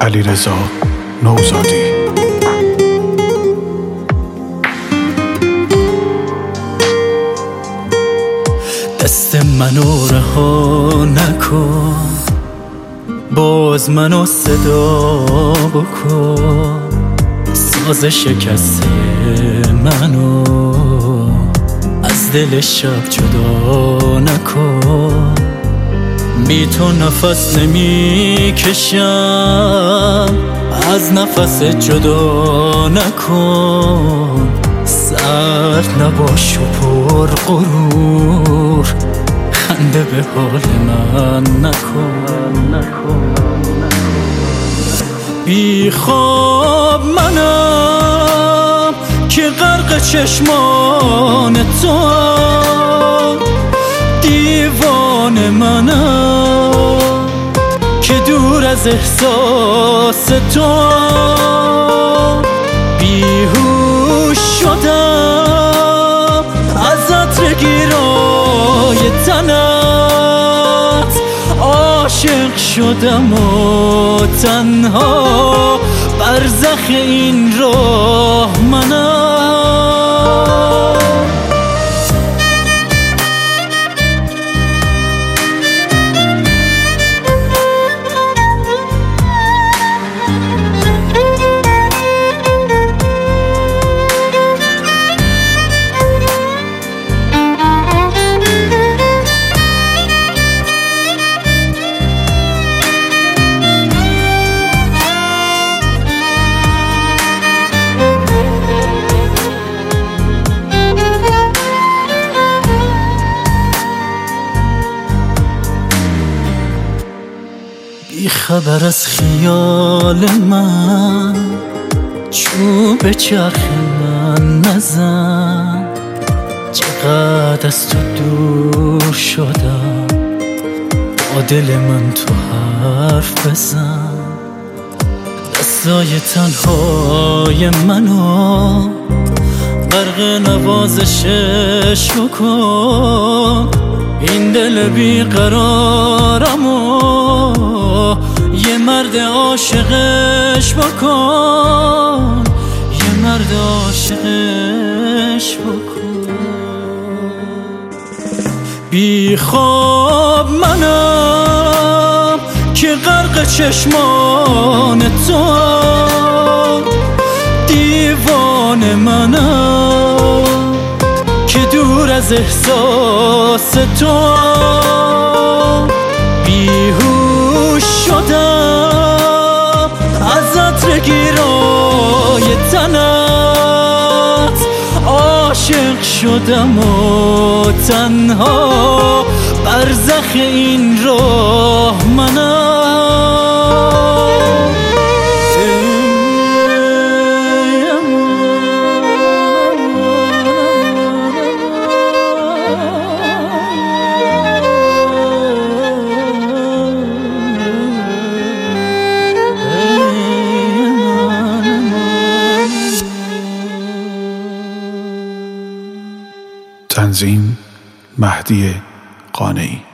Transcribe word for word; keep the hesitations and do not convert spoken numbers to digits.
علیرضا نوزادی. دست منو رها نکن، باز منو صدا بکن، ساز شکسته منو از دل شب جدا نکن. بی تو نفس نمی کشم، از نفس جدا نکن. سرد نباش و پر غرور، خنده به حال من نکن. بی خواب منم که غرق چشمان تو، دیوانه منم که دور از احساس تو. بیهوش شدم از عطر گیرای تنت، عاشق شدم و تنها برزخ این راه منم. بی خبر از خیال من، چوب چرخ من نزن. چقدر از تو دور شدم، با دل من تو حرف بزن. دستای تنهای منو غرق نوازشش بکن. این دل بیقرارمو یه مرد عاشقش بکن، یه مرد عاشقش بکن. بی خواب منم که غرق چشمان تو، دیوانه منم که دور از احساس تو. بیهوش شدم از عطر گیرای تنت، عاشق شدم و تنها برزخ این راه منم. تنظیم مهدی قانعی.